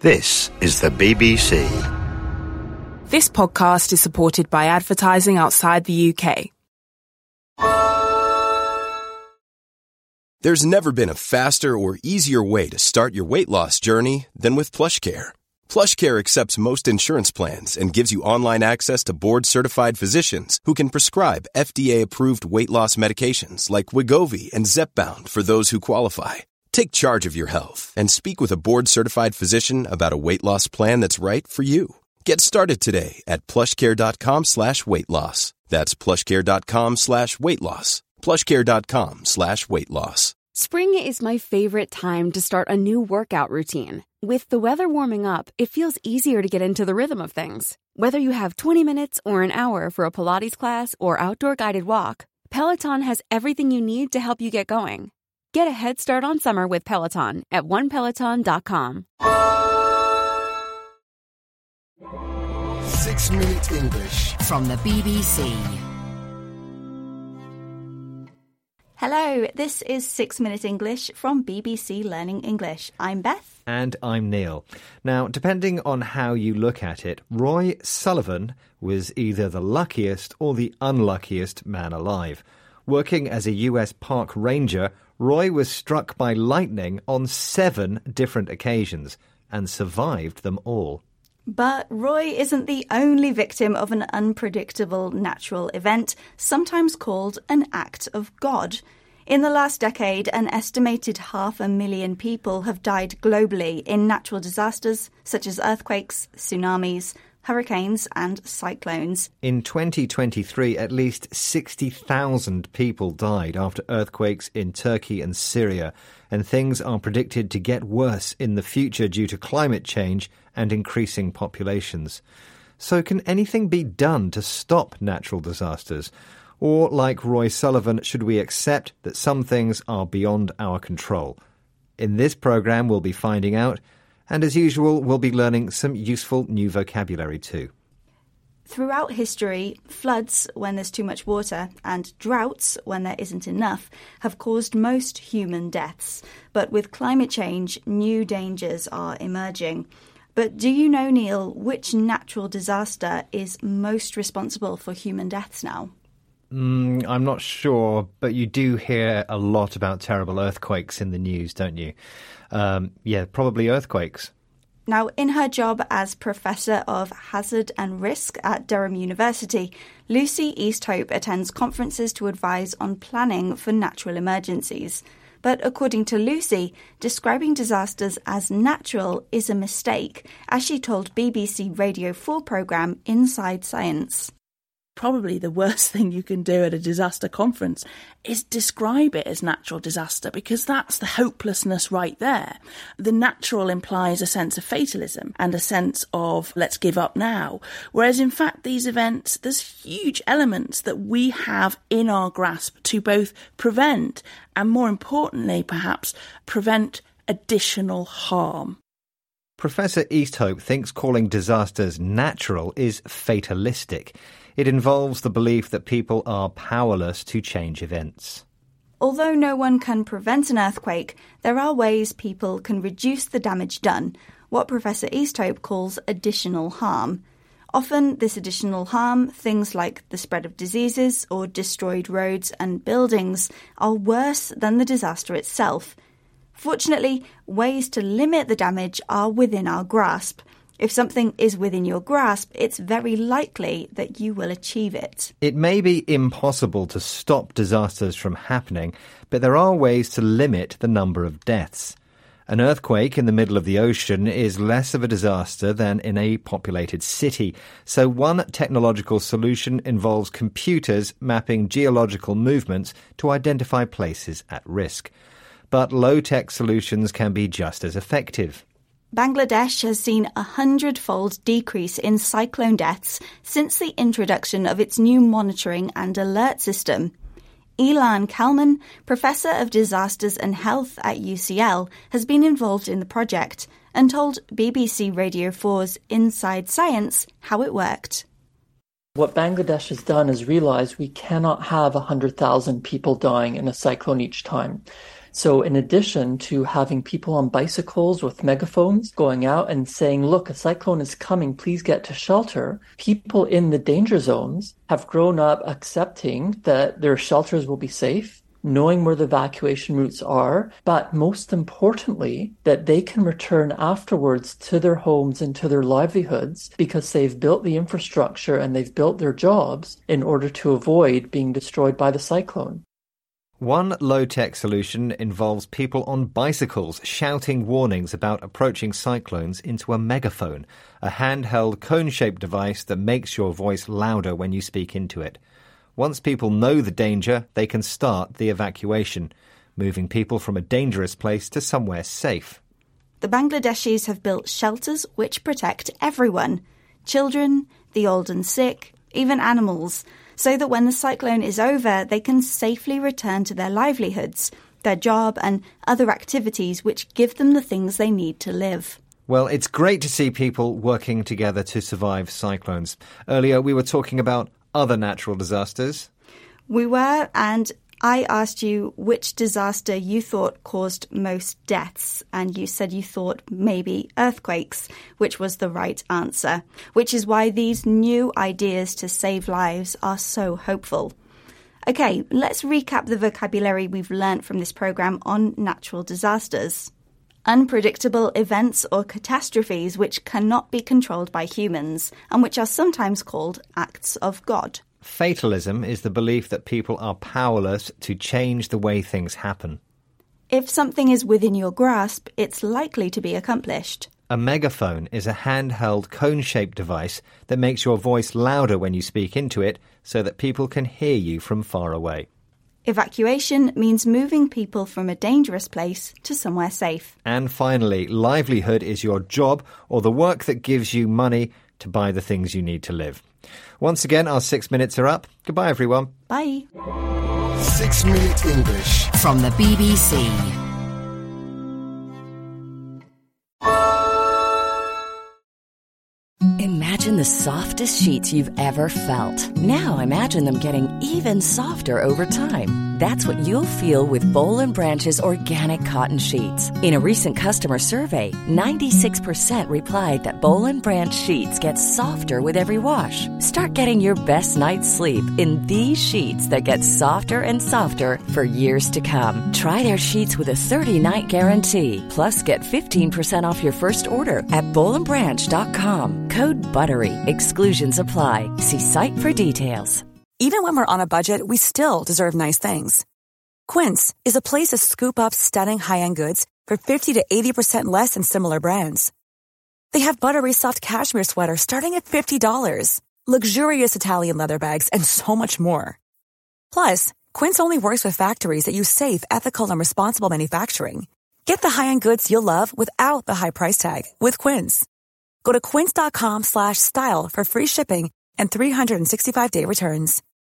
This is the BBC. This podcast is supported by advertising outside the UK. There's never been a faster or easier way to start your weight loss journey than with PlushCare. PlushCare accepts most insurance plans and gives you online access to board-certified physicians who can prescribe FDA-approved weight loss medications like Wegovy and Zepbound for those who qualify. Take charge of your health and speak with a board-certified physician about a weight loss plan that's right for you. Get started today at plushcare.com/weight loss. That's plushcare.com/weight loss. plushcare.com/weight loss. Spring is my favorite time to start a new workout routine. With the weather warming up, it feels easier to get into the rhythm of things. Whether you have 20 minutes or an hour for a Pilates class or outdoor guided walk, Peloton has everything you need to help you get going. Get a head start on summer with Peloton at onepeloton.com. 6 Minute English from the BBC. Hello, this is 6 Minute English from BBC Learning English. I'm Beth. And I'm Neil. Now, depending on how you look at it, Roy Sullivan was either the luckiest or the unluckiest man alive. Working as a US park ranger, Roy was struck by lightning on 7 different occasions and survived them all. But Roy isn't the only victim of an unpredictable natural event, sometimes called an act of God. In the last decade, an estimated 500,000 people have died globally in natural disasters such as earthquakes, tsunamis, hurricanes and cyclones. In 2023, at least 60,000 people died after earthquakes in Turkey and Syria, and things are predicted to get worse in the future due to climate change and increasing populations. So can anything be done to stop natural disasters? Or, like Roy Sullivan, should we accept that some things are beyond our control? In this programme, we'll be finding out. And as usual, we'll be learning some useful new vocabulary too. Throughout history, floods when there's too much water and droughts when there isn't enough have caused most human deaths. But with climate change, new dangers are emerging. But do you know, Neil, which natural disaster is most responsible for human deaths now? I'm not sure, but you do hear a lot about terrible earthquakes in the news, don't you? Yeah, probably earthquakes. Now, in her job as Professor of Hazard and Risk at Durham University, Lucy Easthope attends conferences to advise on planning for natural emergencies. But according to Lucy, describing disasters as natural is a mistake, as she told BBC Radio 4 programme Inside Science. Probably the worst thing you can do at a disaster conference is describe it as natural disaster, because that's the hopelessness right there. The natural implies a sense of fatalism and a sense of let's give up now. Whereas in fact these events, there's huge elements that we have in our grasp to both prevent and, more importantly perhaps, prevent additional harm. Professor Easthope thinks calling disasters natural is fatalistic. It involves the belief that people are powerless to change events. Although no one can prevent an earthquake, there are ways people can reduce the damage done, what Professor Easthope calls additional harm. Often this additional harm, things like the spread of diseases or destroyed roads and buildings, are worse than the disaster itself. Fortunately, ways to limit the damage are within our grasp. If something is within your grasp, it's very likely that you will achieve it. It may be impossible to stop disasters from happening, but there are ways to limit the number of deaths. An earthquake in the middle of the ocean is less of a disaster than in a populated city, so one technological solution involves computers mapping geological movements to identify places at risk. But low-tech solutions can be just as effective. Bangladesh has seen a 100-fold decrease in cyclone deaths since the introduction of its new monitoring and alert system. Ilan Kalman, Professor of Disasters and Health at UCL, has been involved in the project and told BBC Radio 4's Inside Science how it worked. What Bangladesh has done is realize we cannot have 100,000 people dying in a cyclone each time. So in addition to having people on bicycles with megaphones going out and saying, look, a cyclone is coming, please get to shelter, people in the danger zones have grown up accepting that their shelters will be safe, knowing where the evacuation routes are, but most importantly, that they can return afterwards to their homes and to their livelihoods because they've built the infrastructure and they've built their jobs in order to avoid being destroyed by the cyclone. One low-tech solution involves people on bicycles shouting warnings about approaching cyclones into a megaphone, a handheld cone-shaped device that makes your voice louder when you speak into it. Once people know the danger, they can start the evacuation, moving people from a dangerous place to somewhere safe. The Bangladeshis have built shelters which protect everyone, children, the old and sick, even animals, so that when the cyclone is over, they can safely return to their livelihoods, their job and other activities which give them the things they need to live. Well, it's great to see people working together to survive cyclones. Earlier, we were talking about other natural disasters. We were, and I asked you which disaster you thought caused most deaths, and you said you thought maybe earthquakes, which was the right answer, which is why these new ideas to save lives are so hopeful. Okay, let's recap the vocabulary we've learnt from this programme on natural disasters. Unpredictable events or catastrophes which cannot be controlled by humans, and which are sometimes called acts of God. Fatalism is the belief that people are powerless to change the way things happen. If something is within your grasp, it's likely to be accomplished. A megaphone is a handheld cone-shaped device that makes your voice louder when you speak into it so that people can hear you from far away. Evacuation means moving people from a dangerous place to somewhere safe. And finally, livelihood is your job or the work that gives you money to buy the things you need to live. Once again, our 6 minutes are up. Goodbye, everyone. Bye. 6 Minute English from the BBC. Imagine the softest sheets you've ever felt. Now imagine them getting even softer over time. That's what you'll feel with Boll & Branch's organic cotton sheets. In a recent customer survey, 96% replied that Boll & Branch sheets get softer with every wash. Start getting your best night's sleep in these sheets that get softer and softer for years to come. Try their sheets with a 30-night guarantee. Plus, get 15% off your first order at bollandbranch.com. Code BUTTERY. Exclusions apply. See site for details. Even when we're on a budget, we still deserve nice things. Quince is a place to scoop up stunning high-end goods for 50 to 80% less than similar brands. They have buttery soft cashmere sweaters starting at $50, luxurious Italian leather bags, and so much more. Plus, Quince only works with factories that use safe, ethical, and responsible manufacturing. Get the high-end goods you'll love without the high price tag with Quince. Go to quince.com/style for free shipping and 365-day returns.